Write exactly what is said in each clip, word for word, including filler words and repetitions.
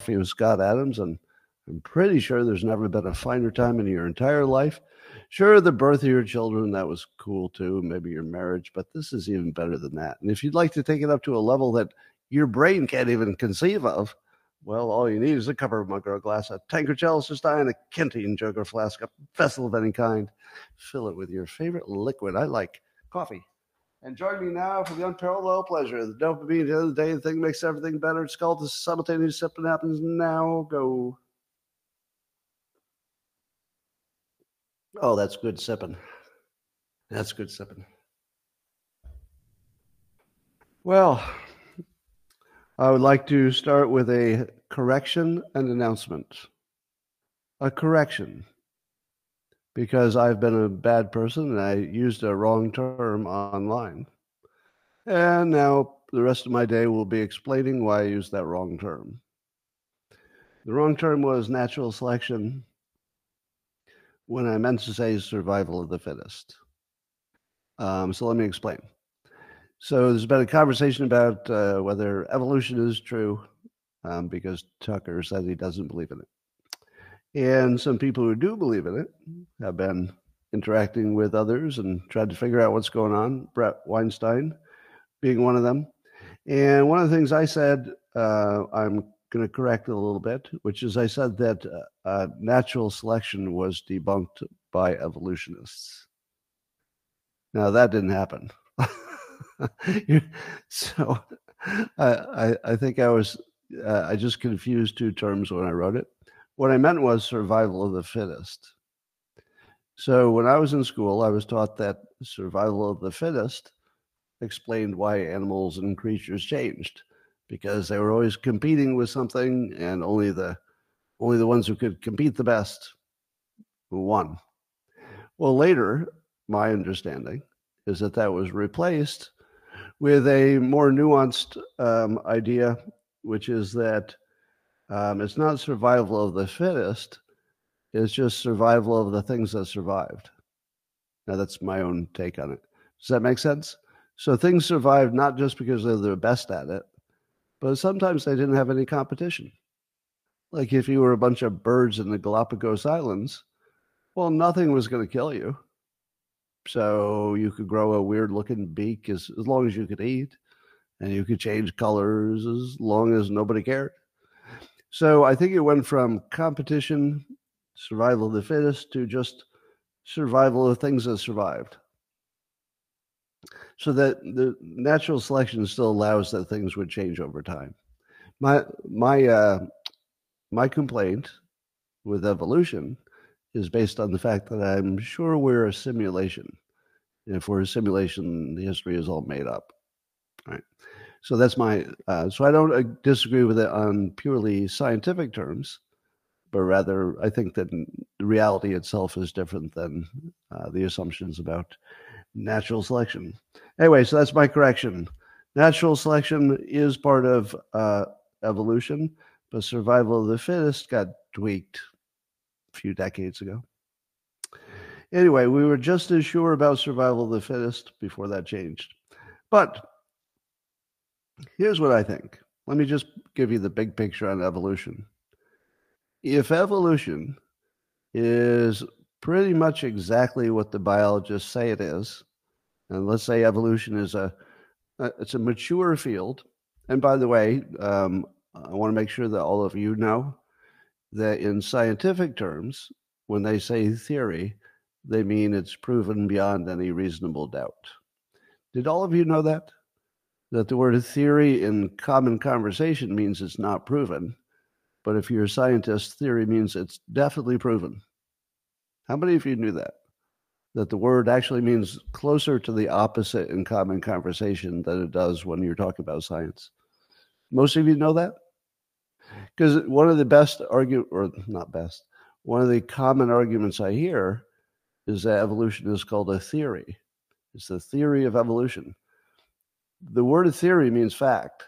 coffee with Scott Adams, and I'm pretty sure there's never been a finer time in your entire life. Sure, the birth of your children, that was cool too, maybe your marriage, but this is even better than that. And if you'd like to take it up to a level that your brain can't even conceive of, well, all you need is a cover mug or a glass, a tankard, chalice, or stein, a canteen, jug, or flask, a vessel of any kind. Fill it with your favorite liquid. I like coffee. And join me now for the unparalleled pleasure. The dopamine, at the end of the day, the thing makes everything better. It's called the simultaneous sip and happens now. Go. Oh, that's good sipping. That's good sipping. Well, I would like to start with a correction and announcement. A correction, because I've been a bad person and I used a wrong term online. And now the rest of my day will be explaining why I used that wrong term. The wrong term was natural selection, when I meant to say survival of the fittest. Um, so let me explain. So there's been a conversation about uh, whether evolution is true, um, because Tucker said he doesn't believe in it. And some people who do believe in it have been interacting with others and tried to figure out what's going on, Brett Weinstein being one of them. And one of the things I said, uh, I'm going to correct it a little bit, which is I said that uh, uh, natural selection was debunked by evolutionists. Now, that didn't happen. So I, I, I think I was, uh, I just confused two terms when I wrote it. What I meant was survival of the fittest. So when I was in school, I was taught that survival of the fittest explained why animals and creatures changed, because they were always competing with something, and only the only the ones who could compete the best who won. Well, later, my understanding is that that was replaced with a more nuanced um, idea, which is that um, it's not survival of the fittest, it's just survival of the things that survived. Now, that's my own take on it. Does that make sense? So things survived not just because they're the best at it, but sometimes they didn't have any competition. Like if you were a bunch of birds in the Galapagos Islands, well, nothing was going to kill you. So you could grow a weird-looking beak as, as long as you could eat, and you could change colors as long as nobody cared. So I think it went from competition, survival of the fittest, to just survival of things that survived. So that the natural selection still allows that things would change over time. My my uh, my complaint with evolution is based on the fact that I'm sure we're a simulation. And if we're a simulation, the history is all made up. Right. So that's my. Uh, so I don't uh, disagree with it on purely scientific terms, but rather I think that the reality itself is different than uh, the assumptions about natural selection. Anyway, so that's my correction. Natural selection is part of uh, evolution, but survival of the fittest got tweaked a few decades ago. Anyway, we were just as sure about survival of the fittest before that changed. But here's what I think. Let me just give you the big picture on evolution. If evolution is pretty much exactly what the biologists say it is, and let's say evolution is a, a it's a mature field. And by the way, um, I want to make sure that all of you know that in scientific terms, when they say theory, they mean it's proven beyond any reasonable doubt. Did all of you know that? That the word theory in common conversation means it's not proven, but if you're a scientist, theory means it's definitely proven. How many of you knew that? That the word actually means closer to the opposite in common conversation than it does when you're talking about science. Most of you know that? Because one of the best argument, or not best, one of the common arguments I hear is that evolution is called a theory. It's the theory of evolution. The word theory means fact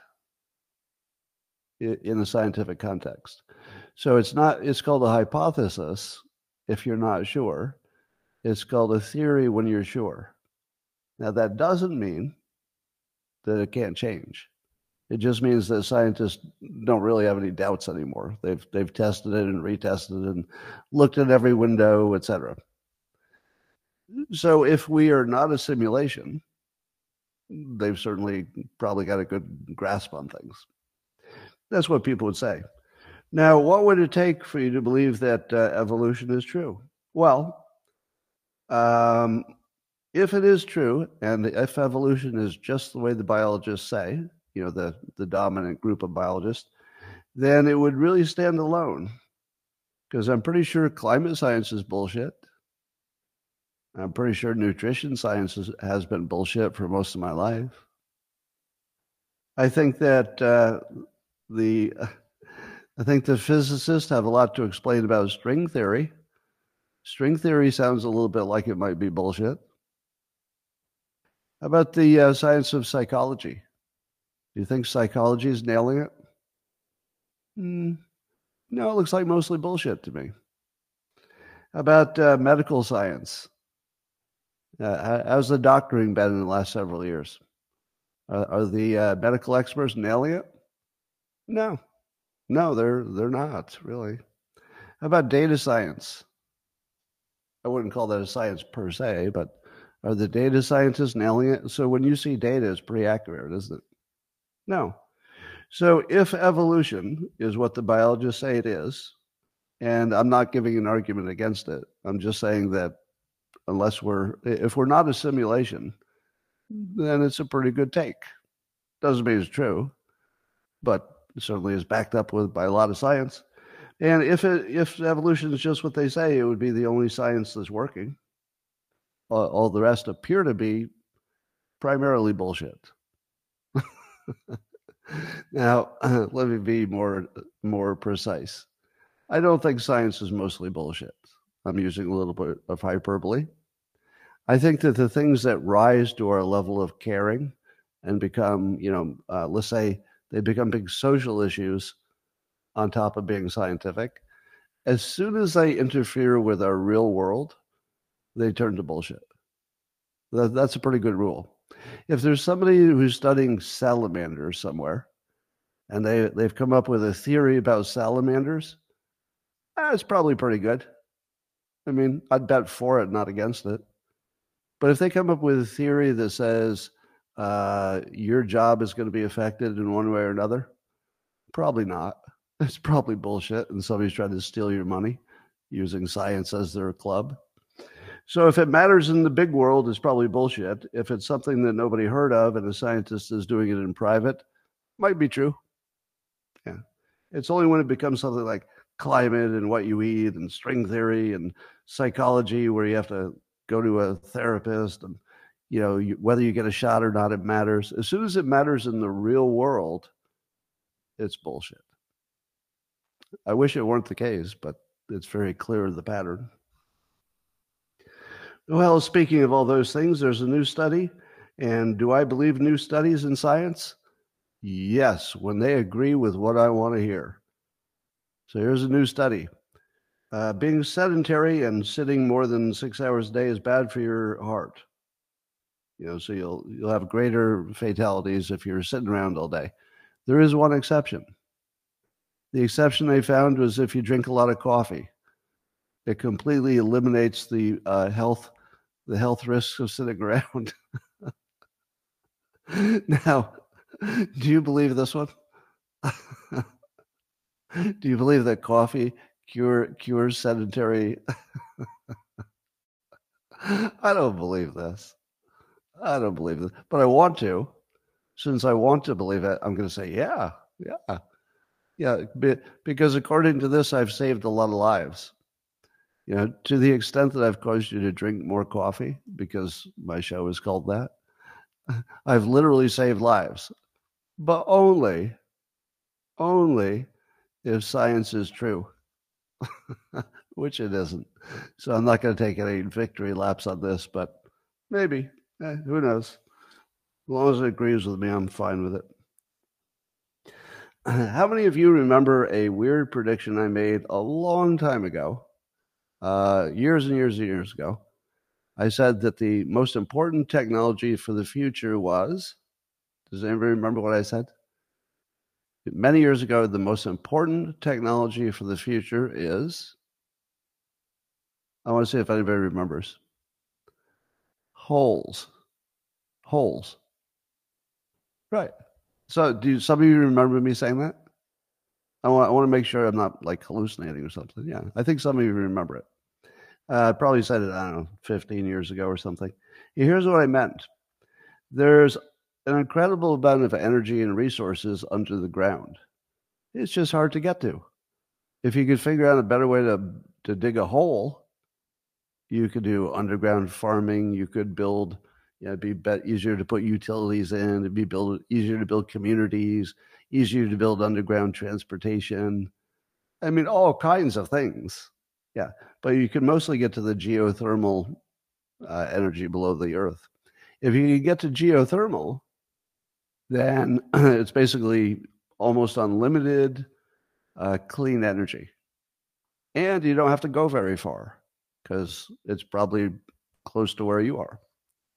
in a scientific context. So it's not, it's called a hypothesis if you're not sure. It's called a theory when you're sure. Now, that doesn't mean that it can't change. It just means that scientists don't really have any doubts anymore. They've they've tested it and retested it and looked at every window, et cetera. So if we are not a simulation, they've certainly probably got a good grasp on things. That's what people would say. Now, what would it take for you to believe that uh, evolution is true? Well, um, if it is true, and if evolution is just the way the biologists say, you know, the, the dominant group of biologists, then it would really stand alone. Because I'm pretty sure climate science is bullshit. I'm pretty sure nutrition science is, has been bullshit for most of my life. I think that uh, the I think the physicists have a lot to explain about string theory. String theory sounds a little bit like it might be bullshit. How about the uh, science of psychology? Do you think psychology is nailing it? Mm, no, it looks like mostly bullshit to me. How about uh, medical science? Uh, how's the doctoring been in the last several years? Are, are the uh, medical experts nailing it? No, no, they're they're not really. How about data science? I wouldn't call that a science per se, but are the data scientists nailing it? So when you see data, it's pretty accurate, isn't it? No. So if evolution is what the biologists say it is, and I'm not giving an argument against it, I'm just saying that unless we're, if we're not a simulation, then it's a pretty good take. Doesn't mean it's true, but it certainly is backed up with by a lot of science. And if it, if evolution is just what they say, it would be the only science that's working. All, all the rest appear to be primarily bullshit. Now, uh, let me be more more precise. I don't think science is mostly bullshit. I'm using a little bit of hyperbole. I think that the things that rise to our level of caring and become, you know, uh, let's say they become big social issues on top of being scientific, as soon as they interfere with our real world, they turn to bullshit. That, that's a pretty good rule. If there's somebody who's studying salamanders somewhere, and they, they've come up with a theory about salamanders, eh, it's probably pretty good. I mean, I'd bet for it, not against it. But if they come up with a theory that says uh, your job is going to be affected in one way or another, probably not. It's probably bullshit, and somebody's trying to steal your money using science as their club. So if it matters in the big world, it's probably bullshit. If it's something that nobody heard of and a scientist is doing it in private, might be true. Yeah. It's only when it becomes something like climate and what you eat and string theory and psychology where you have to go to a therapist and, you know, you, whether you get a shot or not, it matters. As soon as it matters in the real world, it's bullshit. I wish it weren't the case, but it's very clear the pattern. Well, speaking of all those things, there's a new study. And do I believe new studies in science? Yes, when they agree with what I want to hear. So here's a new study. Uh, being sedentary and sitting more than six hours a day is bad for your heart. You know, so you'll you'll have greater fatalities if you're sitting around all day. There is one exception. The exception they found was if you drink a lot of coffee. It completely eliminates the uh, health the health risks of sitting around. Now, do you believe this one? Do you believe that coffee cure cures sedentary? I don't believe this. I don't believe this, but I want to. Since I want to believe it, I'm going to say, yeah, yeah, yeah. Because according to this, I've saved a lot of lives. You know, to the extent that I've caused you to drink more coffee, because my show is called that, I've literally saved lives. But only, only if science is true, which it isn't. So I'm not going to take any victory laps on this, but maybe. Eh, who knows? As long as it agrees with me, I'm fine with it. How many of you remember a weird prediction I made a long time ago? Uh, years and years and years ago, I said that the most important technology for the future was, does anybody remember what I said? many years ago, the most important technology for the future is, I want to see if anybody remembers, holes. Holes. Right. So do some of you remember me saying that? I want, I want to make sure I'm not like hallucinating or something. Yeah, I think some of you remember it. Uh, I probably said it, I don't know, fifteen years ago or something. Here's what I meant. There's an incredible amount of energy and resources under the ground. It's just hard to get to. If you could figure out a better way to, to dig a hole, you could do underground farming. You could build, you know, it'd be bet easier to put utilities in. It'd be build, easier to build communities, easier to build underground transportation. I mean, all kinds of things. Yeah, but you can mostly get to the geothermal uh, energy below the earth. If you can get to geothermal, then it's basically almost unlimited uh, clean energy. And you don't have to go very far because it's probably close to where you are.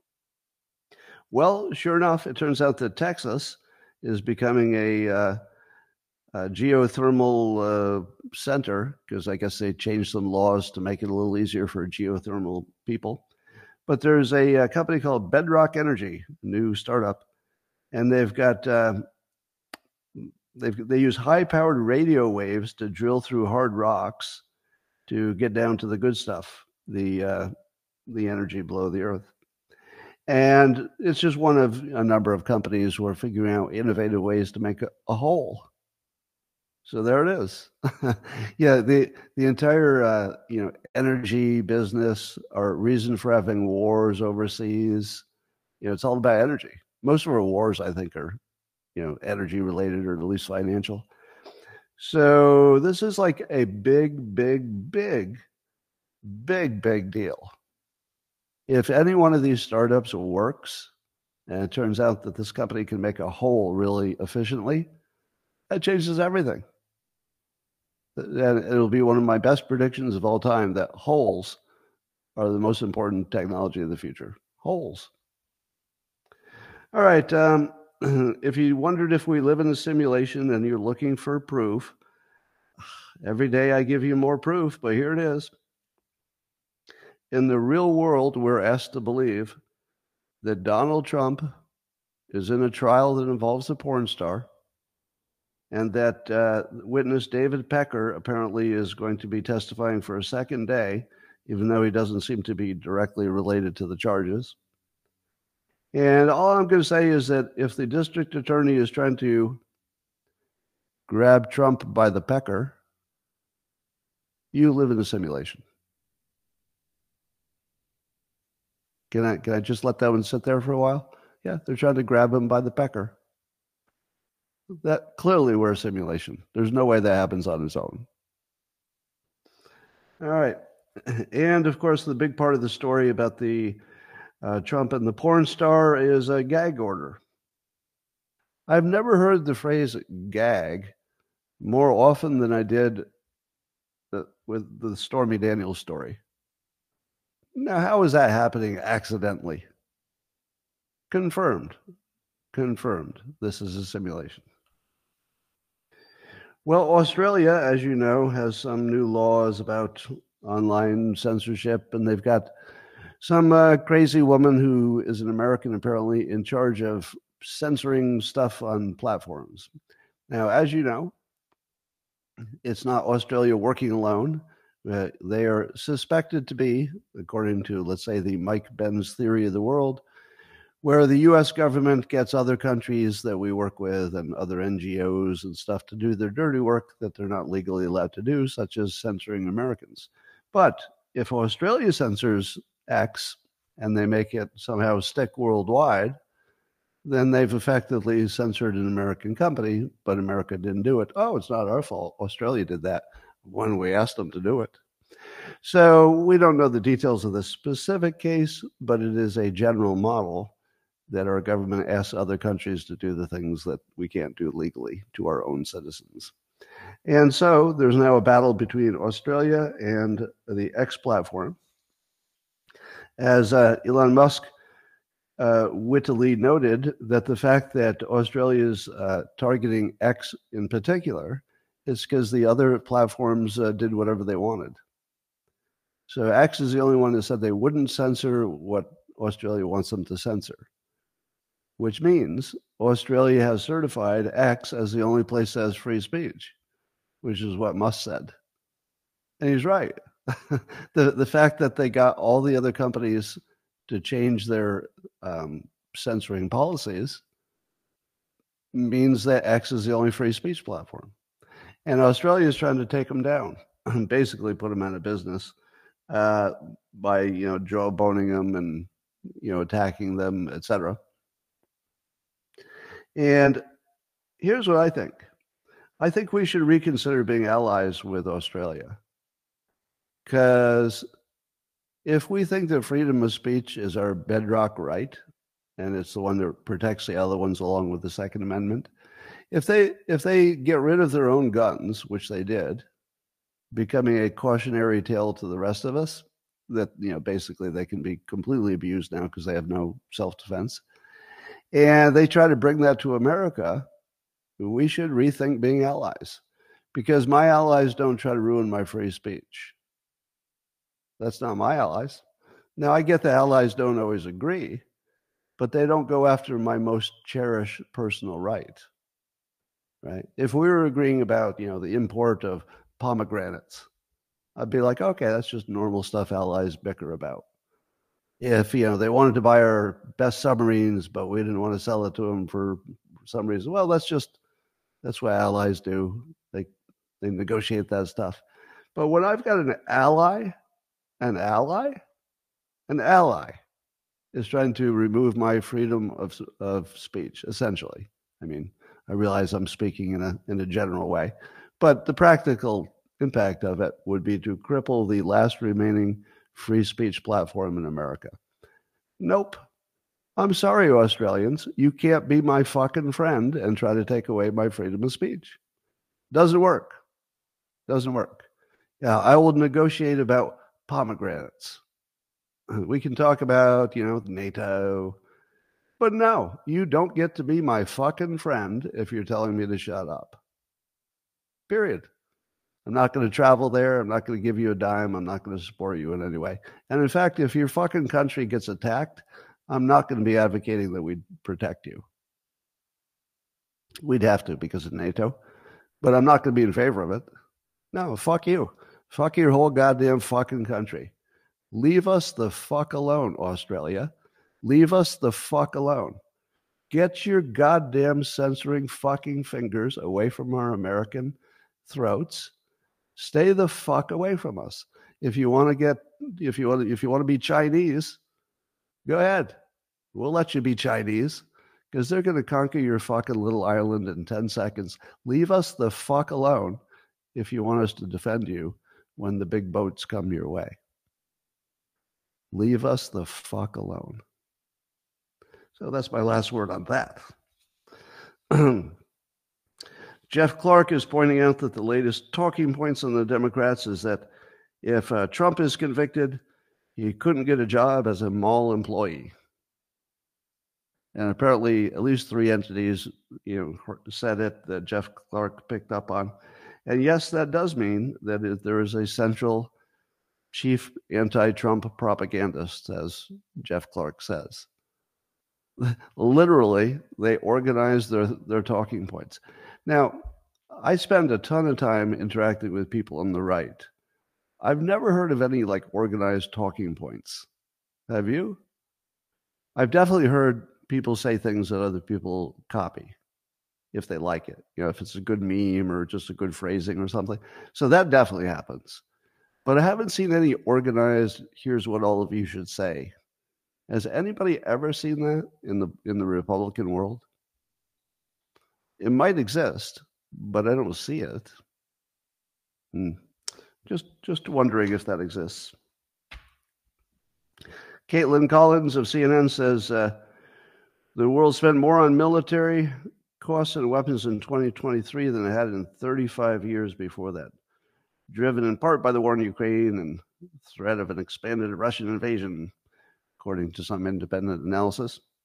Well, sure enough, it turns out that Texas is becoming a, uh, a geothermal uh, center, because I guess they changed some laws to make it a little easier for geothermal people. But there's a, a company called Bedrock Energy, a new startup, and they've got uh, they've, they use high-powered radio waves to drill through hard rocks to get down to the good stuff, the uh, the energy below the earth. And it's just one of a number of companies who are figuring out innovative ways to make a, a hole. So there it is. Yeah, the the entire uh, you know energy business, or reason for having wars overseas, you know, it's all about energy. Most of our wars, I think, are you know energy related, or at least financial. So this is like a big, big, big, big, big deal. If any one of these startups works, and it turns out that this company can make a hole really efficiently, that changes everything. And it'll be one of my best predictions of all time that holes are the most important technology of the future. Holes. All right. Um, if you wondered if we live in a simulation and you're looking for proof, every day I give you more proof, but here it is. In the real world, we're asked to believe that Donald Trump is in a trial that involves a porn star, and that uh, witness David Pecker apparently is going to be testifying for a second day, even though he doesn't seem to be directly related to the charges. And all I'm going to say is that if the district attorney is trying to grab Trump by the pecker, you live in a simulation. Can I, can I just let that one sit there for a while? Yeah, they're trying to grab him by the pecker. That clearly we're a simulation. There's no way that happens on its own. All right. And of course, the big part of the story about the uh, Trump and the porn star is a gag order. I've never heard the phrase gag more often than I did the, with the Stormy Daniels story. Now, how is that happening accidentally? Confirmed. Confirmed. This is a simulation. Well, Australia, as you know, has some new laws about online censorship, and they've got some uh, crazy woman who is an American, apparently, in charge of censoring stuff on platforms. Now, as you know, it's not Australia working alone. Uh, they are suspected to be, according to, let's say, the Mike Benz theory of the world, where the U S government gets other countries that we work with and other N G Os and stuff to do their dirty work that they're not legally allowed to do, such as censoring Americans. But if Australia censors X and they make it somehow stick worldwide, then they've effectively censored an American company, but America didn't do it. Oh, it's not our fault. Australia did that when we asked them to do it. So we don't know the details of this specific case, but it is a general model that our government asks other countries to do the things that we can't do legally to our own citizens. And so there's now a battle between Australia and the X platform, as uh, Elon Musk uh, wittily noted that the fact that Australia is uh, targeting X in particular is because the other platforms uh, did whatever they wanted. So X is the only one that said they wouldn't censor what Australia wants them to censor, which means Australia has certified X as the only place that has free speech, which is what Musk said. And he's right. the the fact that they got all the other companies to change their um, censoring policies means that X is the only free speech platform. And Australia is trying to take them down, basically put them out of business uh, by, you know, jawboning them and, you know, attacking them, et cetera. And here's what I think. I think we should reconsider being allies with Australia. Because if we think that freedom of speech is our bedrock right, and it's the one that protects the other ones along with the Second Amendment, if they if they get rid of their own guns, which they did, becoming a cautionary tale to the rest of us, that, you know, basically they can be completely abused now because they have no self-defense, and they try to bring that to America, we should rethink being allies, because my allies don't try to ruin my free speech. That's not my allies. Now, I get the allies don't always agree, but they don't go after my most cherished personal right, right? If we were agreeing about, you know, the import of pomegranates, I'd be like, okay, that's just normal stuff allies bicker about. If, you know, they wanted to buy our best submarines, but we didn't want to sell it to them for some reason, well, that's just, that's what allies do. They, they negotiate that stuff. But when I've got an ally, An ally? An ally is trying to remove my freedom of of speech, essentially. I mean, I realize I'm speaking in a in a general way, but the practical impact of it would be to cripple the last remaining free speech platform in America. Nope. I'm sorry, Australians. You can't be my fucking friend and try to take away my freedom of speech. Doesn't work. Doesn't work. Yeah, I will negotiate about pomegranates. We can talk about, you know, NATO, but no, you don't get to be my fucking friend if you're telling me to shut up. Period. I'm not going to travel there. I'm not going to give you a dime. I'm not going to support you in any way. And in fact, if your fucking country gets attacked, I'm not going to be advocating that we protect you. We'd have to because of NATO, but I'm not going to be in favor of it. No, fuck you. Fuck your whole goddamn fucking country. Leave us the fuck alone, Australia. Leave us the fuck alone. Get your goddamn censoring fucking fingers away from our American throats. Stay the fuck away from us. If you want to get, if you want to, if you want to be Chinese, go ahead. We'll let you be Chinese because they're going to conquer your fucking little island in ten seconds. Leave us the fuck alone if you want us to defend you when the big boats come your way. Leave us the fuck alone. So that's my last word on that. Jeff Clark is pointing out that the latest talking points on the Democrats is that if uh, Trump is convicted, he couldn't get a job as a mall employee. And apparently at least three entities, you know, said it that Jeff Clark picked up on. And yes, that does mean that there is a central chief anti-Trump propagandist, as Jeff Clark says. Literally, they organize their, their talking points. Now, I spend a ton of time interacting with people on the right. I've never heard of any like organized talking points. Have you? I've definitely heard people say things that other people copy if they like it, you know, if it's a good meme or just a good phrasing or something. So that definitely happens. But I haven't seen any organized, here's what all of you should say. Has anybody ever seen that in the in the Republican world? It might exist, but I don't see it. Hmm. Just just wondering if that exists. Caitlin Collins of C N N says uh, the world spent more on military costs and weapons in twenty twenty-three than it had in thirty-five years before that, driven in part by the war in Ukraine and threat of an expanded Russian invasion, according to some independent analysis.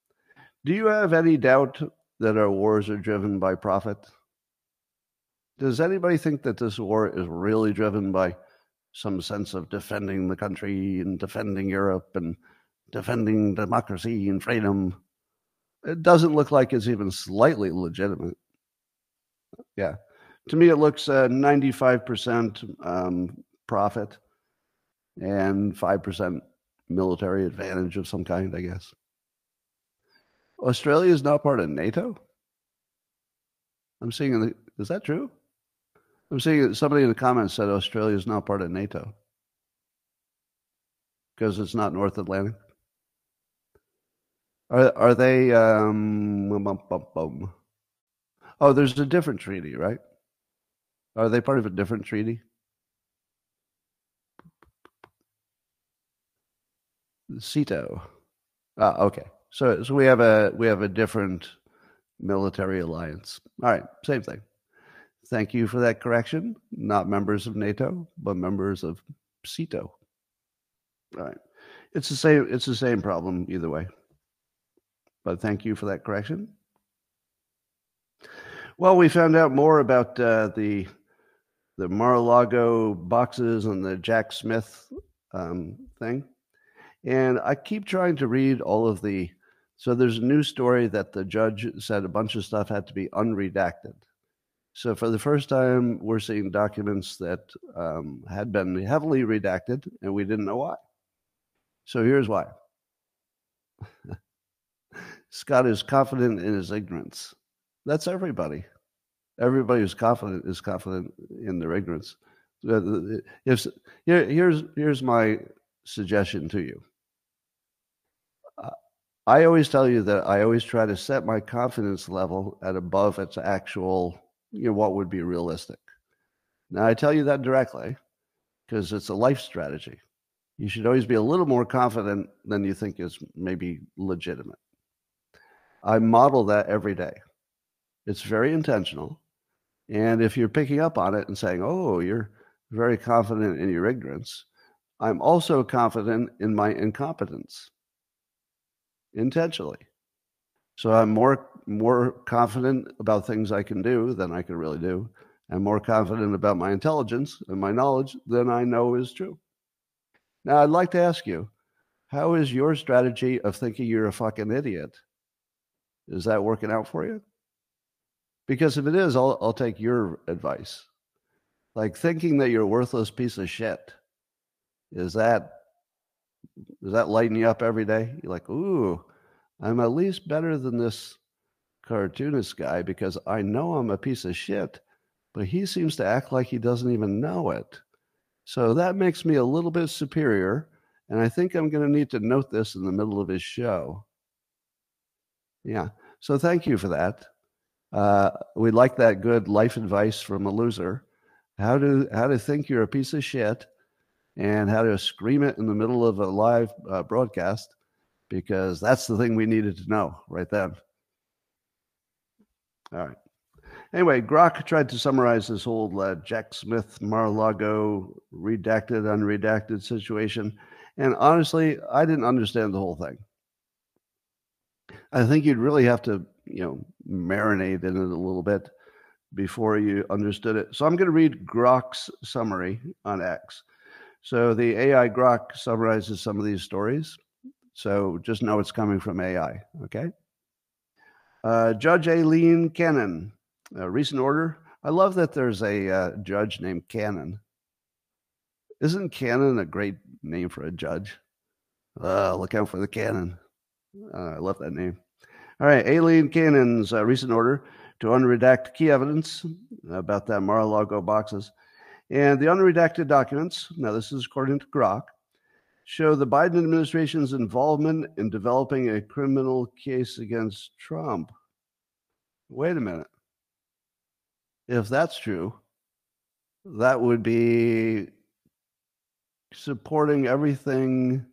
Do you have any doubt that our wars are driven by profit? Does anybody think that this war is really driven by some sense of defending the country and defending Europe and defending democracy and freedom? It doesn't look like it's even slightly legitimate. Yeah. To me, it looks uh, ninety-five percent um, profit and five percent military advantage of some kind, I guess. Australia is not part of NATO? I'm seeing, the, is that true? I'm seeing somebody in the comments said Australia is not part of NATO because it's not North Atlantic. Are are they? Um, bum, bum, bum. Oh, there's a different treaty, right? Are they part of a different treaty? CETO. Ah, okay. So so we have a we have a different military alliance. All right, same thing. Thank you for that correction. Not members of NATO, but members of CETO. All right. It's the same it's the same problem either way. But thank you for that correction. Well, we found out more about uh, the the Mar-a-Lago boxes and the Jack Smith um, thing. And I keep trying to read all of the, so there's a news story that the judge said a bunch of stuff had to be unredacted. So for the first time, we're seeing documents that um, had been heavily redacted, and we didn't know why. So here's why. Scott is confident in his ignorance. That's everybody. Everybody who's confident is confident in their ignorance. If, here, here's, here's my suggestion to you. Uh, I always tell you that I always try to set my confidence level at above its actual, you know, what would be realistic. Now, I tell you that directly because it's a life strategy. You should always be a little more confident than you think is maybe legitimate. I model that every day. It's very intentional. And if you're picking up on it and saying, oh, you're very confident in your ignorance, I'm also confident in my incompetence, intentionally. So I'm more more confident about things I can do than I can really do. I'm more confident about my intelligence and my knowledge than I know is true. Now, I'd like to ask you, how is your strategy of thinking you're a fucking idiot? Is that working out for you? Because if it is, I'll, I'll take your advice. Like thinking that you're a worthless piece of shit, is that, does that lighten you up every day? You're like, ooh, I'm at least better than this cartoonist guy because I know I'm a piece of shit, but he seems to act like he doesn't even know it. So that makes me a little bit superior, and I think I'm going to need to note this in the middle of his show. Yeah, so thank you for that. Uh, we like that good life advice from a loser. How to how to think you're a piece of shit and how to scream it in the middle of a live uh, broadcast, because that's the thing we needed to know right then. All right. Anyway, Grok tried to summarize this whole uh, Jack Smith, Mar-a-Lago, redacted, unredacted situation. And honestly, I didn't understand the whole thing. I think you'd really have to, you know, marinate in it a little bit before you understood it. So I'm going to read Grok's summary on X. So the A I Grok summarizes some of these stories. So just know it's coming from A I, okay? Uh, Judge Aileen Cannon, a recent order. I love that there's a uh, judge named Cannon. Isn't Cannon a great name for a judge? Uh, look out for the cannon. Uh, I love that name. All right, Aileen Cannon's uh, recent order to unredact key evidence about that Mar-a-Lago boxes. And the unredacted documents, now this is according to Grok, show the Biden administration's involvement in developing a criminal case against Trump. Wait a minute. If that's true, that would be supporting everything.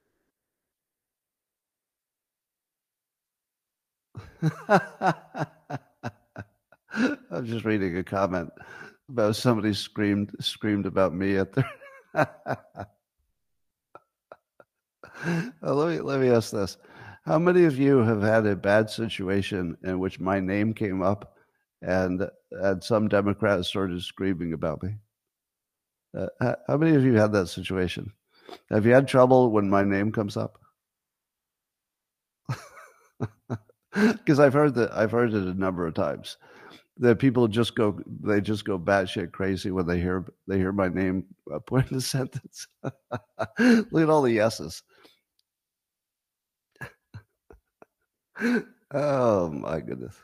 I'm just reading a comment about somebody screamed screamed about me at their. oh, let me let me ask this: How many of you have had a bad situation in which my name came up and, and some Democrat started screaming about me? Uh, how, how many of you had that situation? Have you had trouble when my name comes up? Because I've heard that I've heard it a number of times. That people just go they just go batshit crazy when they hear they hear my name put in a sentence. Look at all the yeses. Oh my goodness.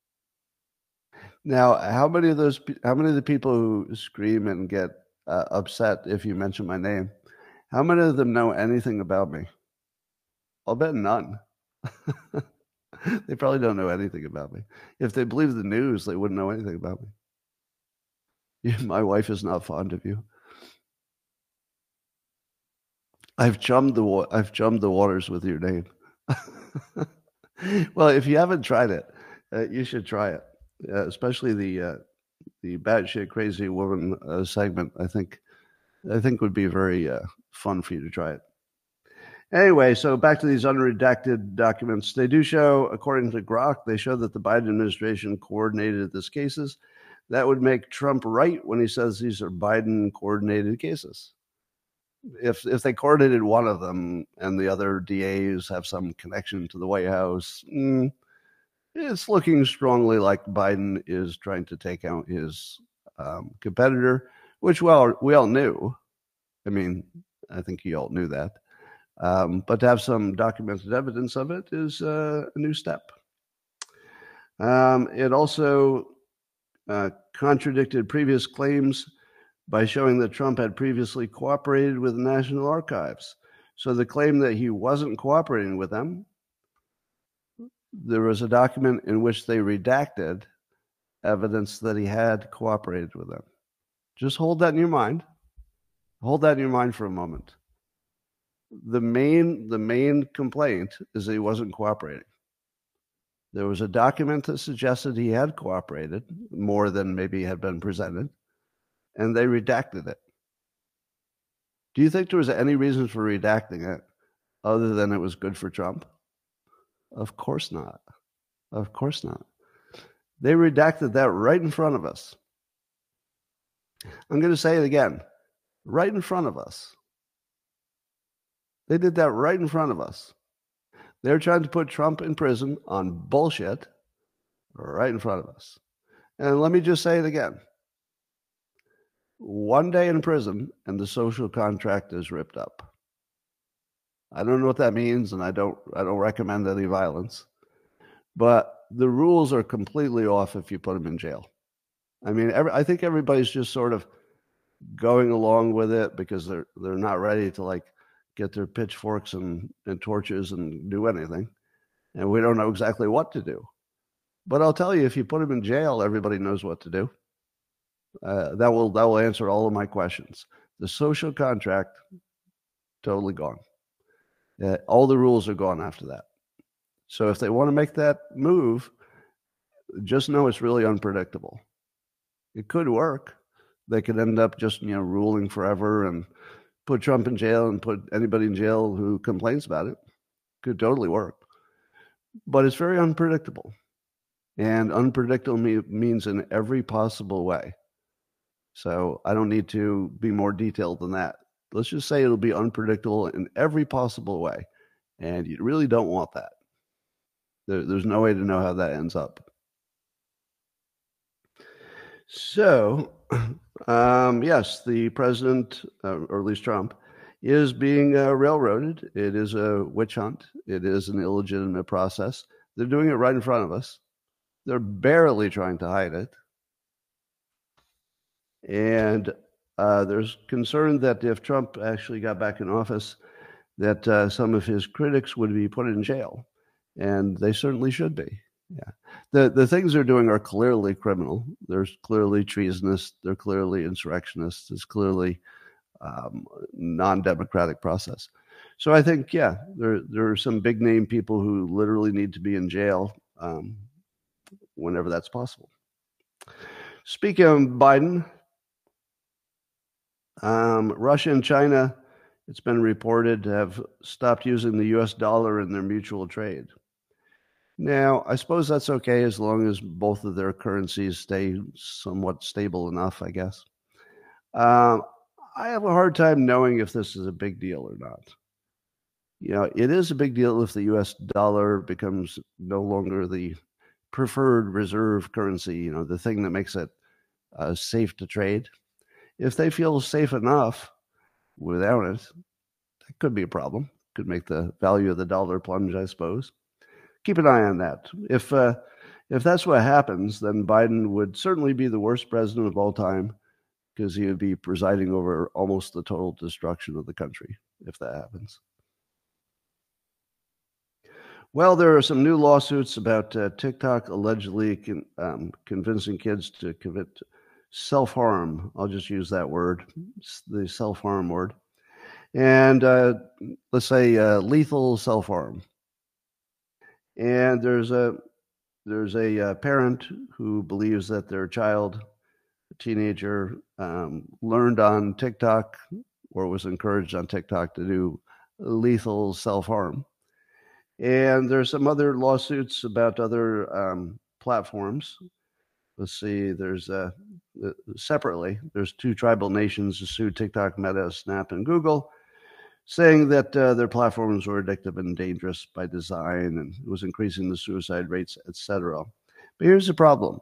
Now, how many of those how many of the people who scream and get uh, upset if you mention my name, how many of them know anything about me? I'll bet none. They probably don't know anything about me. If they believe the news, they wouldn't know anything about me. My wife is not fond of you. I've chummed the wa- I've chummed the waters with your name. Well, if you haven't tried it, uh, you should try it. Uh, especially the uh, the batshit crazy woman uh, segment. I think I think would be very uh, fun for you to try it. Anyway, so back to these unredacted documents. They do show, according to Grok, they show that the Biden administration coordinated these cases. That would make Trump right when he says these are Biden coordinated cases. If if they coordinated one of them and the other D As have some connection to the White House, mm, it's looking strongly like Biden is trying to take out his um, competitor, which, well, we all knew. I mean, I think you all knew that. Um, but to have some documented evidence of it is uh, a new step. Um, it also uh, contradicted previous claims by showing that Trump had previously cooperated with the National Archives. So the claim that he wasn't cooperating with them, there was a document in which they redacted evidence that he had cooperated with them. Just hold that in your mind. Hold that in your mind for a moment. The main the main complaint is that he wasn't cooperating. There was a document that suggested he had cooperated more than maybe had been presented, and they redacted it. Do you think there was any reason for redacting it other than it was good for Trump? Of course not. Of course not. They redacted that right in front of us. I'm going to say it again. Right in front of us. They did that right in front of us. They're trying to put Trump in prison on bullshit right in front of us. And let me just say it again. One day in prison and the social contract is ripped up. I don't know what that means, and I don't I don't recommend any violence. But the rules are completely off if you put him in jail. I mean, every, I think everybody's just sort of going along with it because they're they're not ready to like get their pitchforks and, and torches and do anything. And we don't know exactly what to do. But I'll tell you, if you put him in jail, everybody knows what to do. Uh, that will that will answer all of my questions. The social contract, totally gone. Uh, all the rules are gone after that. So if they want to make that move, just know it's really unpredictable. It could work. They could end up just, you know, ruling forever and put Trump in jail and put anybody in jail who complains about it. Could totally work. But it's very unpredictable. And unpredictable me- means in every possible way. So I don't need to be more detailed than that. Let's just say it'll be unpredictable in every possible way. And you really don't want that. There, there's no way to know how that ends up. So, um, yes, the president, uh, or at least Trump, is being uh, railroaded. It is a witch hunt. It is an illegitimate process. They're doing it right in front of us. They're barely trying to hide it. And uh, there's concern that if Trump actually got back in office, that uh, some of his critics would be put in jail. And they certainly should be. Yeah. The the things they're doing are clearly criminal. There's clearly treasonous. They're clearly insurrectionists. It's clearly um, non-democratic process. So I think, yeah, there there are some big name people who literally need to be in jail um, whenever that's possible. Speaking of Biden, um, Russia and China it's been reported to have stopped using the U S dollar in their mutual trade. Now, I suppose that's okay as long as both of their currencies stay somewhat stable enough, I guess. Um, I have a hard time knowing if this is a big deal or not. You know, it is a big deal if the U S dollar becomes no longer the preferred reserve currency, you know, the thing that makes it uh, safe to trade. If they feel safe enough without it, that could be a problem. Could make the value of the dollar plunge, I suppose. Keep an eye on that. If uh, if that's what happens, then Biden would certainly be the worst president of all time, because he would be presiding over almost the total destruction of the country if that happens. Well, there are some new lawsuits about uh, TikTok allegedly con- um, convincing kids to commit self-harm. I'll just use that word, the self-harm word. And uh, let's say uh, lethal self-harm. And there's a there's a uh, parent who believes that their child, a teenager, um, learned on TikTok or was encouraged on TikTok to do lethal self-harm. And there's some other lawsuits about other um, platforms. Let's see, there's uh, separately, there's two tribal nations who sued TikTok, Meta, Snap, and Google, saying that uh, their platforms were addictive and dangerous by design, and it was increasing the suicide rates, et cetera. But here's the problem.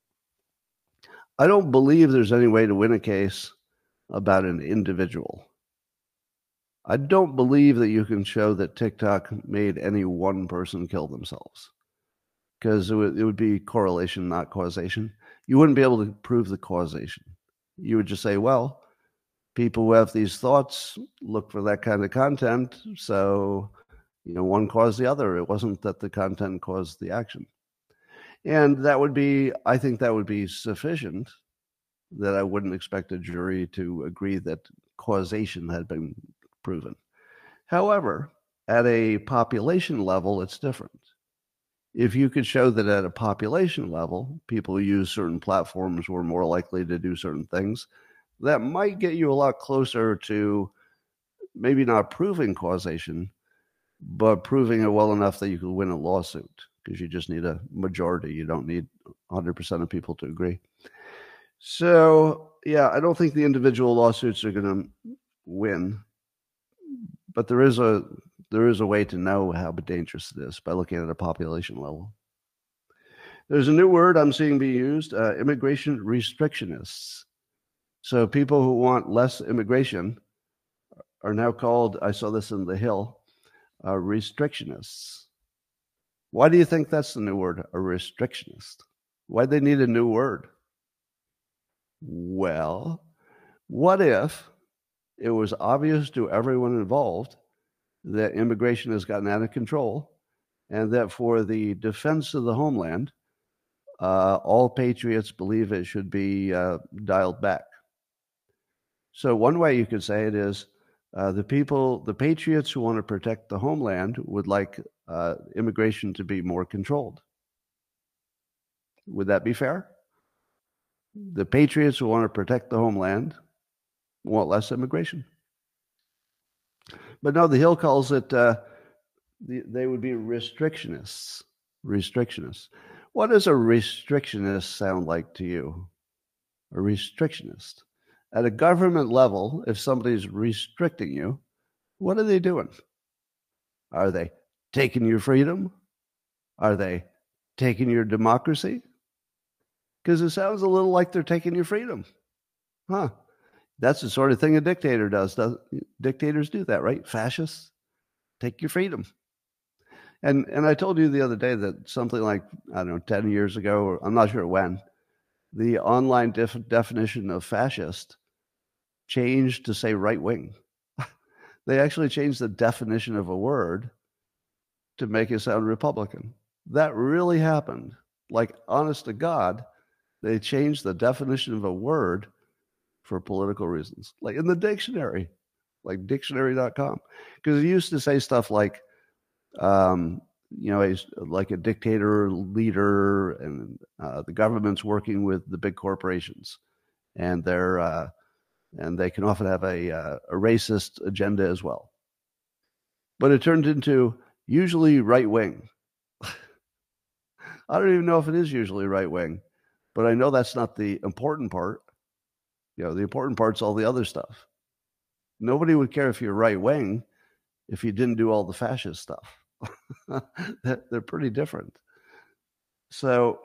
I don't believe there's any way to win a case about an individual. I don't believe that you can show that TikTok made any one person kill themselves, because it would, it would be correlation, not causation. You wouldn't be able to prove the causation. You would just say, well, people who have these thoughts look for that kind of content, so you know, one caused the other. It wasn't that the content caused the action. And that would be, I think that would be sufficient, that I wouldn't expect a jury to agree that causation had been proven. However, at a population level, it's different. If you could show that at a population level, people who use certain platforms were more likely to do certain things, that might get you a lot closer to maybe not proving causation, but proving it well enough that you could win a lawsuit, because you just need a majority. You don't need one hundred percent of people to agree. So, yeah, I don't think the individual lawsuits are going to win. But there is a there is a way to know how dangerous it is by looking at a population level. There's a new word I'm seeing be used, uh, immigration restrictionists. So people who want less immigration are now called, I saw this in The Hill, uh, restrictionists. Why do you think that's the new word, a restrictionist? Why do they need a new word? Well, what if it was obvious to everyone involved that immigration has gotten out of control, and that for the defense of the homeland, uh, all patriots believe it should be uh, dialed back? So one way you could say it is uh, the people, the patriots who want to protect the homeland would like uh, immigration to be more controlled. Would that be fair? The patriots who want to protect the homeland want less immigration. But no, The Hill calls it, uh, the, they would be restrictionists. Restrictionists. What does a restrictionist sound like to you? A restrictionist. At a government level, if somebody's restricting you, what are they doing? Are they taking your freedom? Are they taking your democracy? Because it sounds a little like they're taking your freedom. Huh. That's the sort of thing a dictator does. does. Dictators do that, right? Fascists take your freedom. And and I told you the other day that something like, I don't know, ten years ago, or I'm not sure when, the online def- definition of fascist changed to say right wing. They actually changed the definition of a word to make it sound Republican. That really happened. Like, honest to God, they changed the definition of a word for political reasons, like in the dictionary, like dictionary dot com. Because it used to say stuff like, um, you know, a, like a dictator leader, and uh, the government's working with the big corporations, and they're uh, and they can often have a, uh, a racist agenda as well. But it turned into usually right-wing. I don't even know if it is usually right-wing, but I know that's not the important part. You know, the important part's all the other stuff. Nobody would care if you're right-wing if you didn't do all the fascist stuff. They're pretty different. So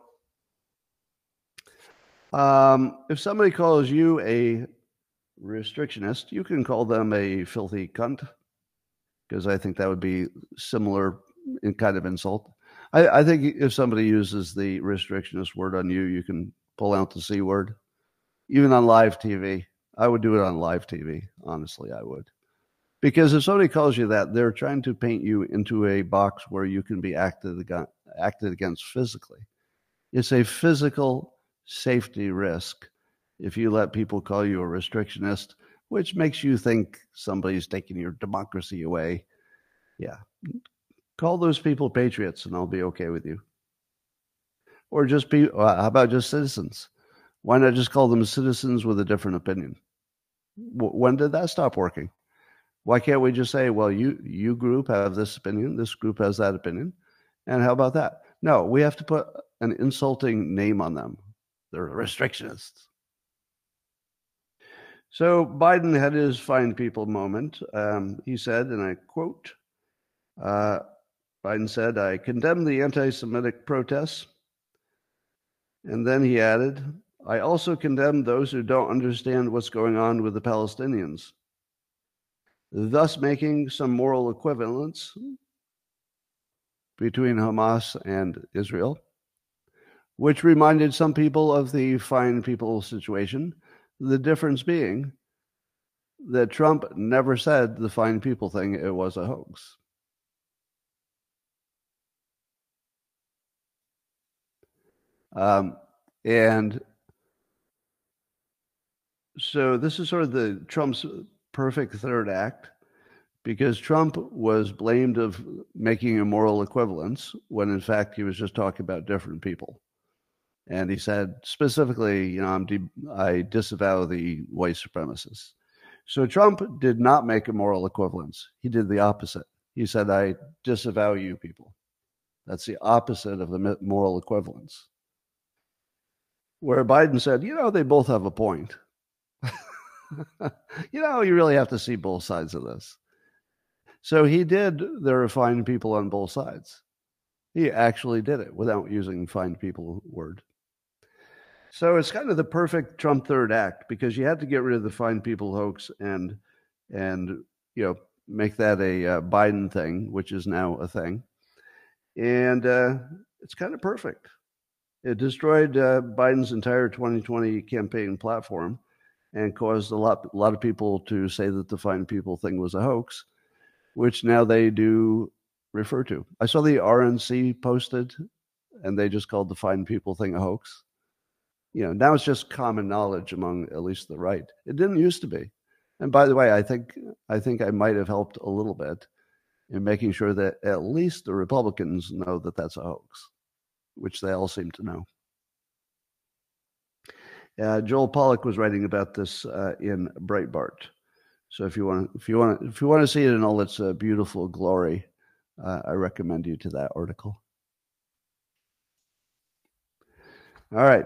um, if somebody calls you a restrictionist, you can call them a filthy cunt, because I think that would be similar in kind of insult. I, I think if somebody uses the restrictionist word on you, you can pull out the C word, even on live T V. I would do it on live T V. Honestly, I would. Because if somebody calls you that, they're trying to paint you into a box where you can be acted against, acted against physically. It's a physical safety risk if you let people call you a restrictionist, which makes you think somebody's taking your democracy away. Yeah. Call those people patriots and I'll be okay with you. Or just be, uh, how about just citizens? Why not just call them citizens with a different opinion? W- when did that stop working? Why can't we just say, well, you you group have this opinion, this group has that opinion, and how about that? No, we have to put an insulting name on them. They're restrictionists. So Biden had his find people moment. Um, he said, and I quote, uh, Biden said, I condemn the anti-Semitic protests. And then he added, I also condemn those who don't understand what's going on with the Palestinians, thus making some moral equivalence between Hamas and Israel, which reminded some people of the fine people situation, the difference being that Trump never said the fine people thing, it was a hoax. Um, and so this is sort of the Trump's perfect third act, because Trump was blamed of making a moral equivalence when in fact he was just talking about different people. And he said specifically, you know, I'm de- I disavow the white supremacists. So Trump did not make a moral equivalence. He did the opposite. He said, I disavow you people. That's the opposite of the moral equivalence. Where Biden said, you know, they both have a point. You know, you really have to see both sides of this. So he did, there are fine people on both sides. He actually did it without using fine people word. So it's kind of the perfect Trump third act, because you had to get rid of the fine people hoax and, and you know, make that a uh, Biden thing, which is now a thing. And uh, it's kind of perfect. It destroyed uh, Biden's entire twenty twenty campaign platform and caused a lot, a lot of people to say that the fine people thing was a hoax, which now they do refer to. I saw the R N C posted, and they just called the fine people thing a hoax. You know, now it's just common knowledge among at least the right. It didn't used to be. And by the way, I think I think I might have helped a little bit in making sure that at least the Republicans know that that's a hoax, which they all seem to know. Uh, Joel Pollack was writing about this uh, in Breitbart. So if you want, if you want, if you want to see it in all its uh, beautiful glory, uh, I recommend you to that article. All right.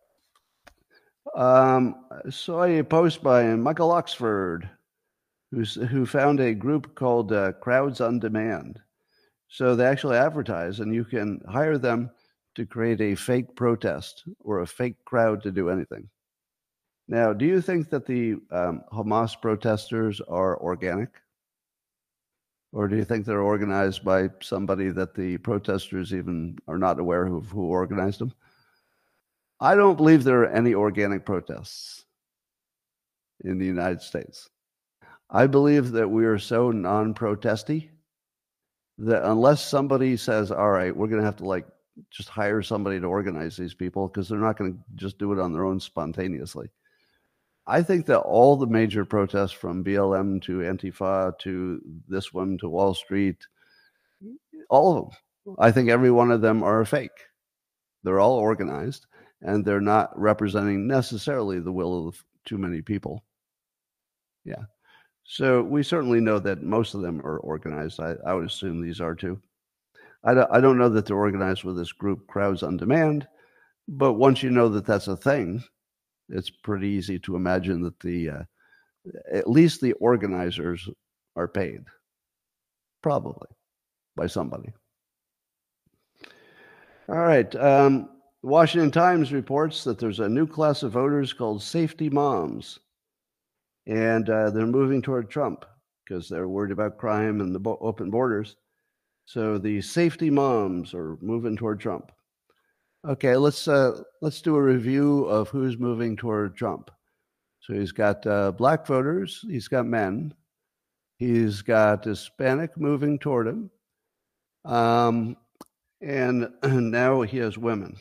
Um, I saw a post by Michael Oxford, who's, who found a group called uh, Crowds on Demand. So they actually advertise, and you can hire them to create a fake protest or a fake crowd to do anything. Now, do you think that the um, Hamas protesters are organic? Or do you think they're organized by somebody that the protesters even are not aware of who organized them? I don't believe there are any organic protests in the United States. I believe that we are so non-protesty that unless somebody says, all right, we're going to have to like just hire somebody to organize these people, because they're not going to just do it on their own spontaneously. I think that all the major protests, from B L M to Antifa to this one to Wall Street, all of them, I think every one of them are fake. They're all organized, and they're not representing necessarily the will of too many people. Yeah. So we certainly know that most of them are organized. I, I would assume these are too. I don't, I don't know that they're organized with this group Crowds on Demand, but once you know that that's a thing, it's pretty easy to imagine that the uh, at least the organizers are paid, probably by somebody. All right. Um, the Washington Times reports that there's a new class of voters called safety moms, and uh, they're moving toward Trump because they're worried about crime and the bo- open borders. So the safety moms are moving toward Trump. Okay, let's uh, let's do a review of who's moving toward Trump. So he's got uh, black voters, he's got men, he's got Hispanic moving toward him, um, and now he has women.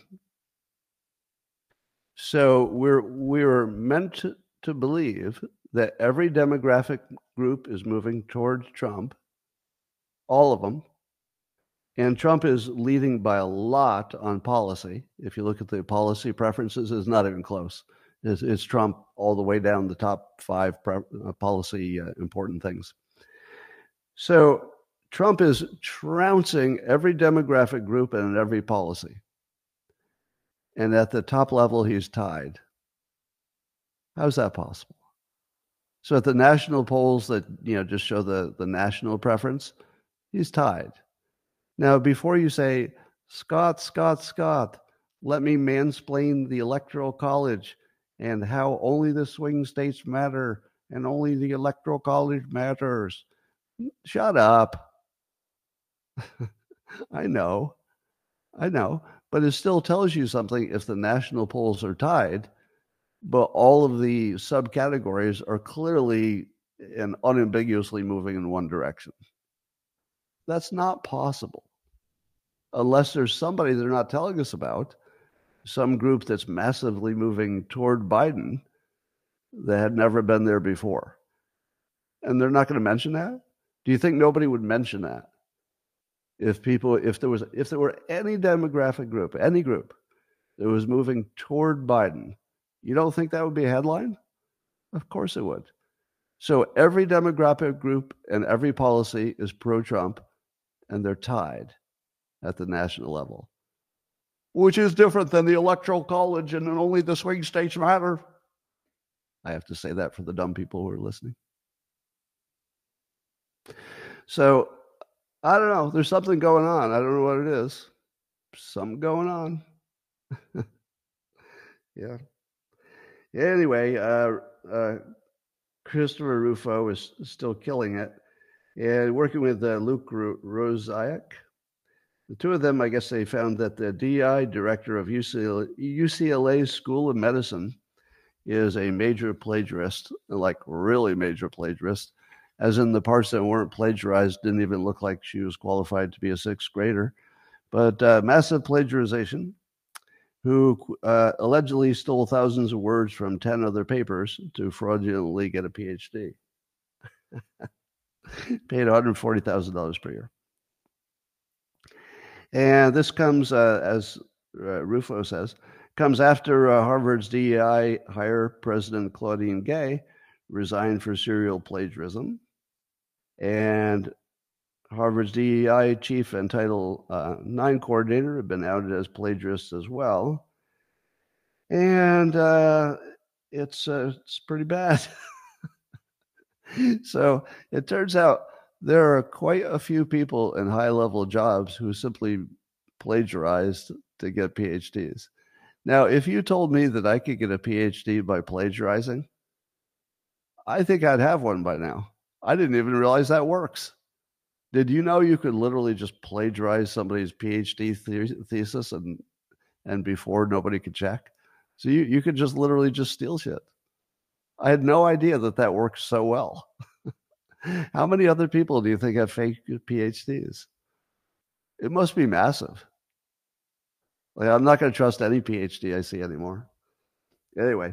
So we're we're meant to, to believe that every demographic group is moving toward Trump, all of them. And Trump is leading by a lot on policy. If you look at the policy preferences, it's not even close. It's, it's Trump all the way down the top five pre- uh, policy uh, important things. So Trump is trouncing every demographic group and every policy. And at the top level, he's tied. How's that possible? So at the national polls that, you know, just show the, the national preference, he's tied. Now, before you say, Scott, Scott, Scott, let me mansplain the Electoral College and how only the swing states matter and only the Electoral College matters. Shut up. I know. I know. But it still tells you something if the national polls are tied, but all of the subcategories are clearly and unambiguously moving in one direction. That's not possible. Unless there's somebody they're not telling us about, some group that's massively moving toward Biden that had never been there before. And they're not going to mention that? Do you think nobody would mention that? If people, if there was, if there were any demographic group, any group that was moving toward Biden, you don't think that would be a headline? Of course it would. So every demographic group and every policy is pro-Trump, and they're tied at the national level, which is different than the Electoral College and only the swing states matter. I have to say that for the dumb people who are listening. So I don't know. There's something going on. I don't know what it is. Something going on. Yeah. Anyway, uh, uh, Christopher Rufo is still killing it, and working with uh, Luke Rosiak. The two of them, I guess they found that the D E I director of U C L A School of Medicine is a major plagiarist, like really major plagiarist, as in the parts that weren't plagiarized didn't even look like she was qualified to be a sixth grader, but uh, massive plagiarization, who uh, allegedly stole thousands of words from ten other papers to fraudulently get a P H D. Paid one hundred forty thousand dollars per year. And this comes, uh, as uh, Rufo says, comes after uh, Harvard's D E I hire President Claudine Gay resigned for serial plagiarism. And Harvard's D E I chief and Title uh, nine coordinator have been outed as plagiarists as well. And uh, it's, uh, it's pretty bad. So it turns out there are quite a few people in high-level jobs who simply plagiarized to get P H Ds. Now, if you told me that I could get a P H D by plagiarizing, I think I'd have one by now. I didn't even realize that works. Did you know you could literally just plagiarize somebody's P H D the- thesis and and before nobody could check? So you, you could just literally just steal shit. I had no idea that that works so well. How many other people do you think have fake P H Ds? It must be massive. Like, I'm not going to trust any P H D I see anymore. Anyway,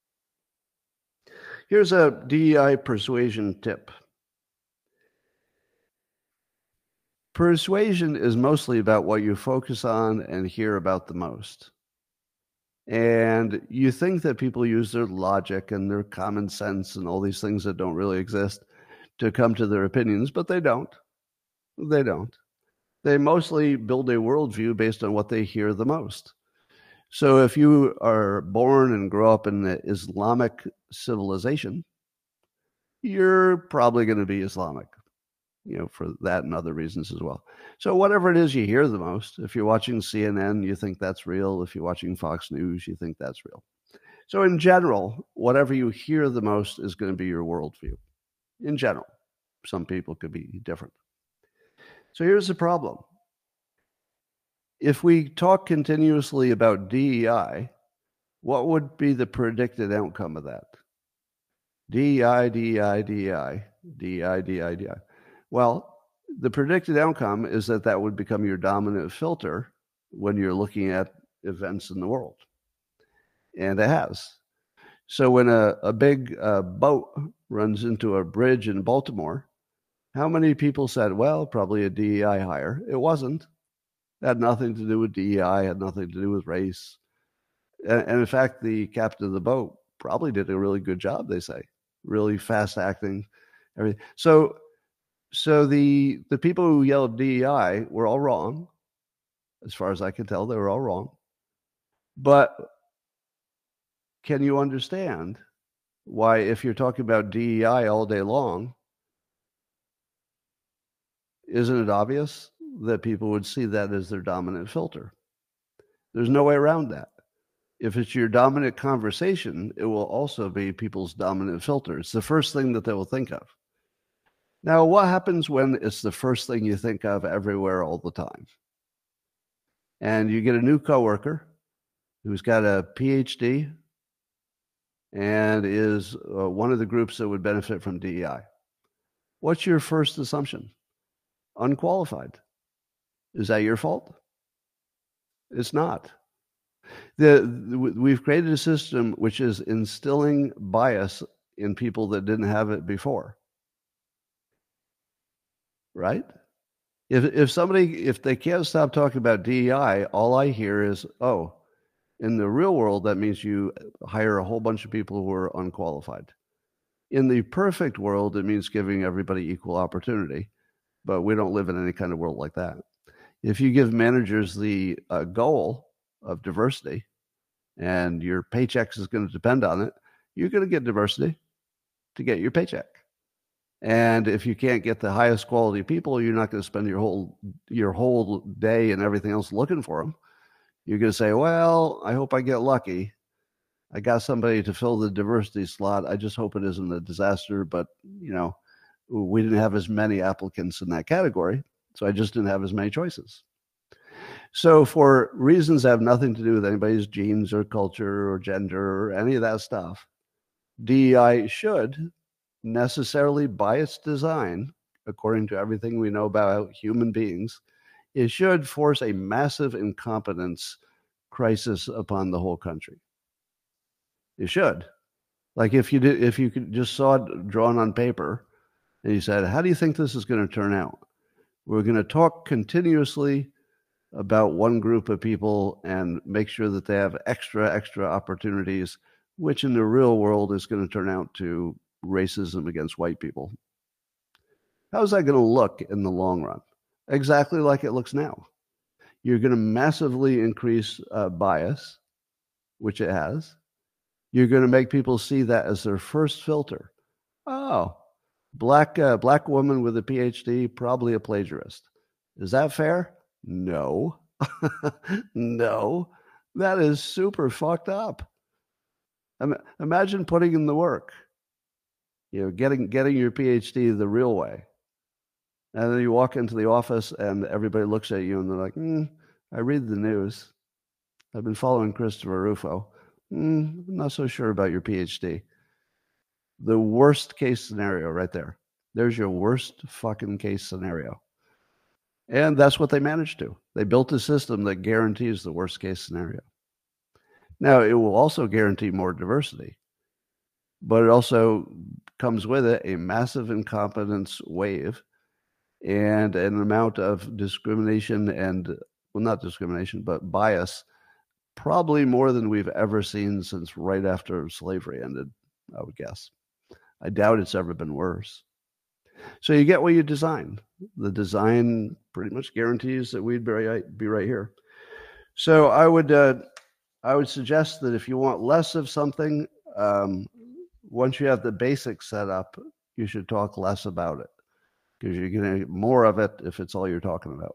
here's a D E I persuasion tip. Persuasion is mostly about what you focus on and hear about the most. And you think that people use their logic and their common sense and all these things that don't really exist to come to their opinions, but they don't. They don't. They mostly build a worldview based on what they hear the most. So if you are born and grow up in the Islamic civilization, you're probably going to be Islamic, you know, for that and other reasons as well. So whatever it is you hear the most, if you're watching C N N, you think that's real. If you're watching Fox News, you think that's real. So in general, whatever you hear the most is going to be your worldview. In general, some people could be different. So here's the problem. If we talk continuously about D E I, what would be the predicted outcome of that? D E I, D E I, D E I, D E I, D E I, D E I. Well, the predicted outcome is that that would become your dominant filter when you're looking at events in the world. And it has. So when a, a big uh, boat runs into a bridge in Baltimore, how many people said, well, probably a D E I hire? It wasn't. It had nothing to do with D E I, had nothing to do with race. And, and in fact, the captain of the boat probably did a really good job, they say. Really fast acting, everything. So so the the people who yelled D E I were all wrong. As far as I can tell, they were all wrong. But can you understand why, if you're talking about D E I all day long, isn't it obvious that people would see that as their dominant filter? There's no way around that. If it's your dominant conversation, it will also be people's dominant filter. It's the first thing that they will think of. Now, what happens when it's the first thing you think of everywhere all the time? And you get a new coworker who's got a P H D and is uh, one of the groups that would benefit from D E I. What's your first assumption? Unqualified. Is that your fault? It's not. The, the, we've created a system which is instilling bias in people that didn't have it before. Right? If if somebody, if they can't stop talking about D E I, all I hear is, oh, in the real world, that means you hire a whole bunch of people who are unqualified. In the perfect world, it means giving everybody equal opportunity, but we don't live in any kind of world like that. If you give managers the uh, goal of diversity and your paychecks is going to depend on it, you're going to get diversity to get your paycheck. And if you can't get the highest quality people, you're not going to spend your whole your whole day and everything else looking for them. You're going to say, well, I hope I get lucky. I got somebody to fill the diversity slot. I just hope it isn't a disaster, but, you know, we didn't have as many applicants in that category, so I just didn't have as many choices. So for reasons that have nothing to do with anybody's genes or culture or gender or any of that stuff, D E I should necessarily, by its design, according to everything we know about human beings, it should force a massive incompetence crisis upon the whole country. It should. Like if you did, if you could just saw it drawn on paper and you said, how do you think this is going to turn out? We're going to talk continuously about one group of people and make sure that they have extra, extra opportunities, which in the real world is going to turn out to racism against white people. How is that going to look in the long run? Exactly like it looks now. You're going to massively increase uh, bias, which it has. You're going to make people see that as their first filter. Oh, black uh, black woman with a P H D, probably a plagiarist. Is that fair? No. No. That is super fucked up. Imagine putting in the work. You know, getting getting your P H D the real way. And then you walk into the office and everybody looks at you and they're like, mm, I read the news. I've been following Christopher Rufo. Mm, I'm not so sure about your P H D. The worst case scenario right there. There's your worst fucking case scenario. And that's what they managed to. They built a system that guarantees the worst case scenario. Now, it will also guarantee more diversity, but it also comes with it a massive incompetence wave and an amount of discrimination and, well, not discrimination, but bias probably more than we've ever seen since right after slavery ended, I would guess. I doubt it's ever been worse. So you get what you design. The design pretty much guarantees that we'd be right, be right here. So I would uh, I would suggest that if you want less of something, um, once you have the basics set up, you should talk less about it, because you're going to get more of it if it's all you're talking about.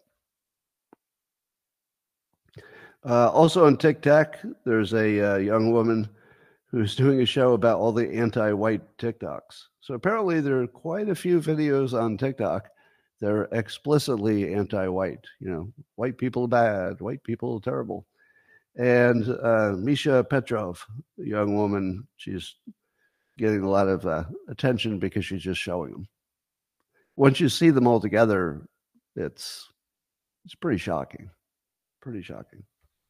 Uh, also on TikTok, there's a uh, young woman who's doing a show about all the anti-white TikToks. So apparently there are quite a few videos on TikTok that are explicitly anti-white. You know, white people are bad, white people are terrible. And uh, Misha Petrov, a young woman, she's getting a lot of uh, attention because she's just showing them. Once you see them all together, it's it's pretty shocking, pretty shocking.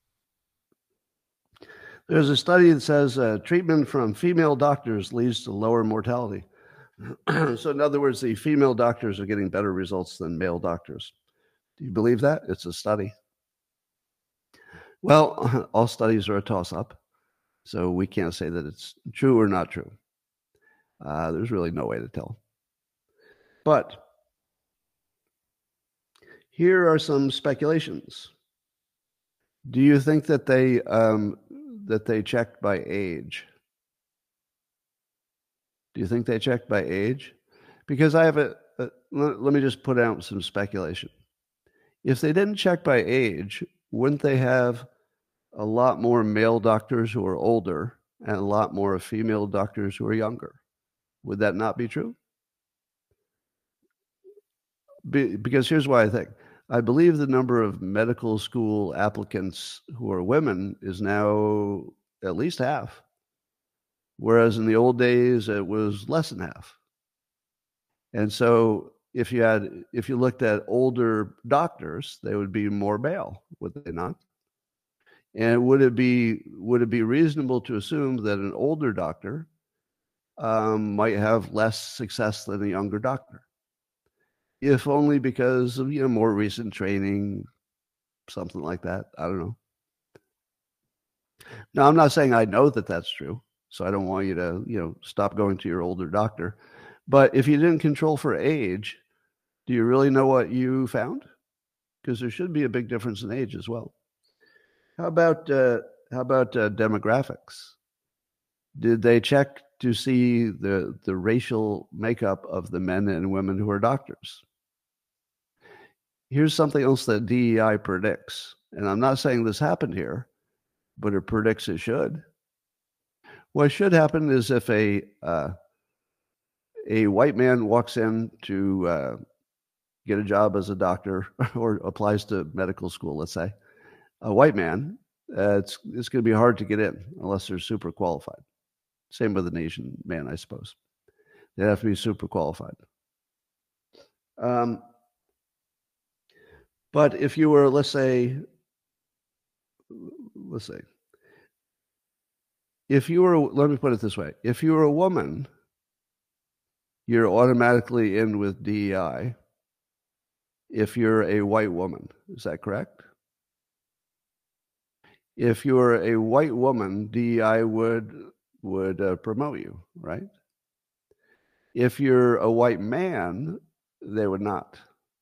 There's a study that says uh, treatment from female doctors leads to lower mortality. So in other words, the female doctors are getting better results than male doctors. Do you believe that? It's a study. Well, all studies are a toss-up, so we can't say that it's true or not true. Uh, there's really no way to tell. But here are some speculations. Do you think that they um, that they checked by age? Do you think they checked by age? Because I have a, a let, let me just put out some speculation. If they didn't check by age, wouldn't they have a lot more male doctors who are older and a lot more female doctors who are younger? Would that not be true? Be, because here's why I think. I believe the number of medical school applicants who are women is now at least half, whereas in the old days it was less than half. And so if you had, if you looked at older doctors, they would be more male, would they not? And would it be would it be reasonable to assume that an older doctor um, might have less success than a younger doctor? If only because of, you know, more recent training, something like that. I don't know. Now, I'm not saying I know that that's true, so I don't want you to, you know, stop going to your older doctor. But if you didn't control for age, do you really know what you found? Because there should be a big difference in age as well. How about uh, how about uh, demographics? Did they check to see the the racial makeup of the men and women who are doctors? Here's something else that D E I predicts, and I'm not saying this happened here, but it predicts it should. What should happen is if a uh, a white man walks in to uh, get a job as a doctor or applies to medical school, let's say, a white man, uh, it's it's going to be hard to get in unless they're super qualified. Same with an Asian man, I suppose. They have to be super qualified. Um, but if you were, let's say, let's say, if you were, let me put it this way: if you were a woman, you're automatically in with D E I. If you're a white woman, is that correct? If you're a white woman, D E I would would uh, promote you, right? If you're a white man, they would not.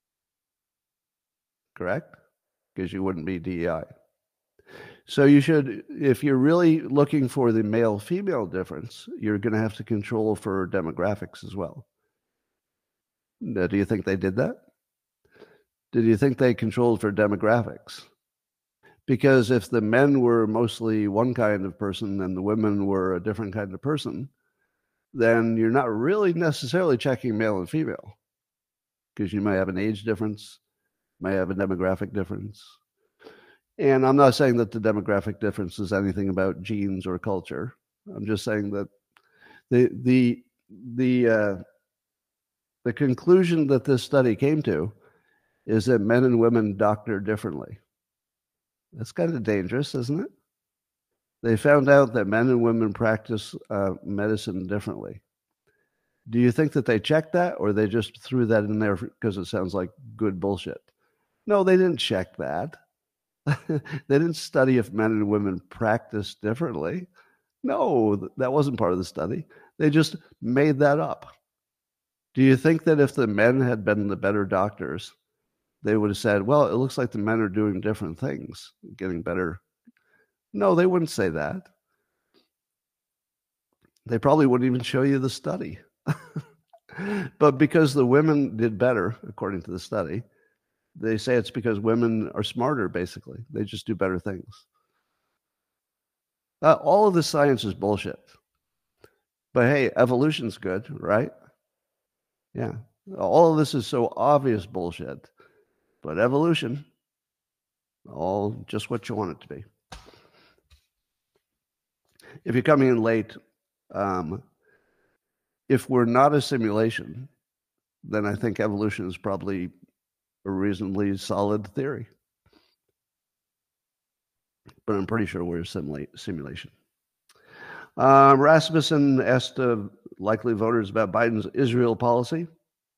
Correct? Because you wouldn't be D E I. So you should, if you're really looking for the male-female difference, you're going to have to control for demographics as well. Now, do you think they did that? Did you think they controlled for demographics? Because if the men were mostly one kind of person and the women were a different kind of person, then you're not really necessarily checking male and female, because you might have an age difference, might have a demographic difference. And I'm not saying that the demographic difference is anything about genes or culture. I'm just saying that the the the uh, the conclusion that this study came to is that men and women doctor differently. That's kind of dangerous, isn't it? They found out that men and women practice uh, medicine differently. Do you think that they checked that, or they just threw that in there because it sounds like good bullshit? No, they didn't check that. They didn't study if men and women practiced differently. No, that wasn't part of the study. They just made that up. Do you think that if the men had been the better doctors, they would have said, well, it looks like the men are doing different things, getting better? No, they wouldn't say that. They probably wouldn't even show you the study. But because the women did better, according to the study, they say it's because women are smarter, basically. They just do better things. Uh, all of the science is bullshit. But hey, evolution's good, right? Yeah. All of this is so obvious bullshit. But evolution, all just what you want it to be. If you're coming in late, um, if we're not a simulation, then I think evolution is probably a reasonably solid theory. But I'm pretty sure we're a simula- simulation. Um, Rasmussen asked uh, likely voters about Biden's Israel policy.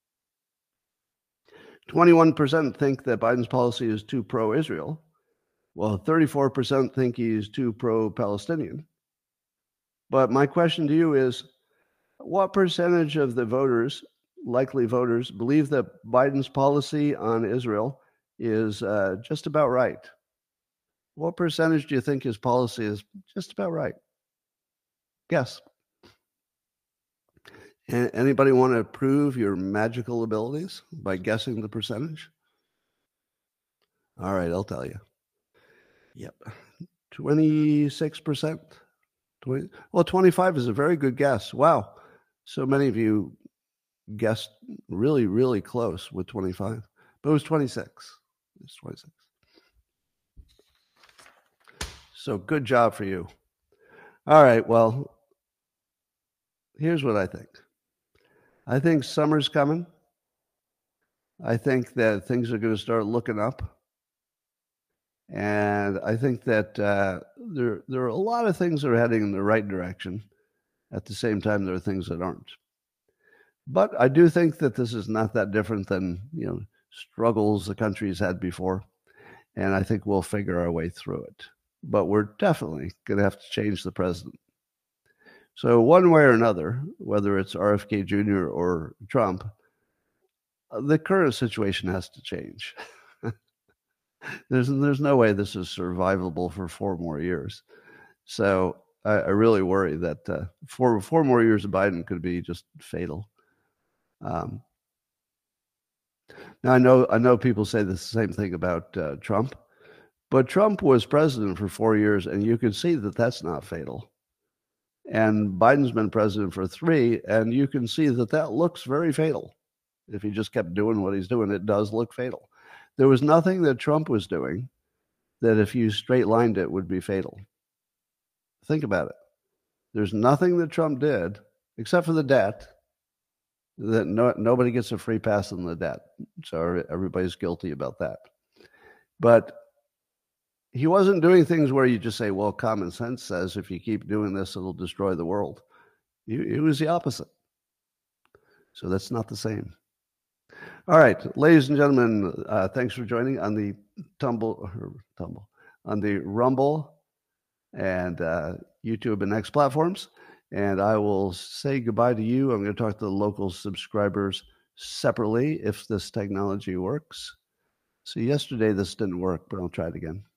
twenty-one percent think that Biden's policy is too pro-Israel, while thirty-four percent think he's too pro-Palestinian. But my question to you is, what percentage of the voters, likely voters, believe that Biden's policy on Israel is uh, just about right? What percentage do you think his policy is just about right? Guess. Anybody want to prove your magical abilities by guessing the percentage? All right, I'll tell you. Yep. twenty-six percent. twenty, well, twenty-five is a very good guess. Wow. So many of you guessed really, really close with twenty-five. But it was twenty-six. It was twenty-six. So good job for you. All right, well, here's what I think. I think summer's coming. I think that things are going to start looking up. And I think that uh, there, there are a lot of things that are heading in the right direction. At the same time, there are things that aren't. But I do think that this is not that different than, you know, struggles the country's had before. And I think we'll figure our way through it. But we're definitely going to have to change the president. So one way or another, whether it's R F K Junior or Trump, the current situation has to change. there's there's no way this is survivable for four more years. So I, I really worry that uh, four four more years of Biden could be just fatal. Um, now I know I know people say the same thing about uh, Trump, but Trump was president for four years, and you can see that that's not fatal. And Biden's been president for three, and you can see that that looks very fatal. If he just kept doing what he's doing, it does look fatal. There was nothing that Trump was doing that if you straight lined it would be fatal. Think about it. There's nothing that Trump did, except for the debt, that no, nobody gets a free pass on the debt. So everybody's guilty about that. But he wasn't doing things where you just say, well, common sense says if you keep doing this, it'll destroy the world. It was the opposite. So that's not the same. All right, ladies and gentlemen, uh, thanks for joining on the tumble, or tumble, on the Rumble and uh, YouTube and X platforms. And I will say goodbye to you. I'm going to talk to the local subscribers separately if this technology works. So yesterday this didn't work, but I'll try it again.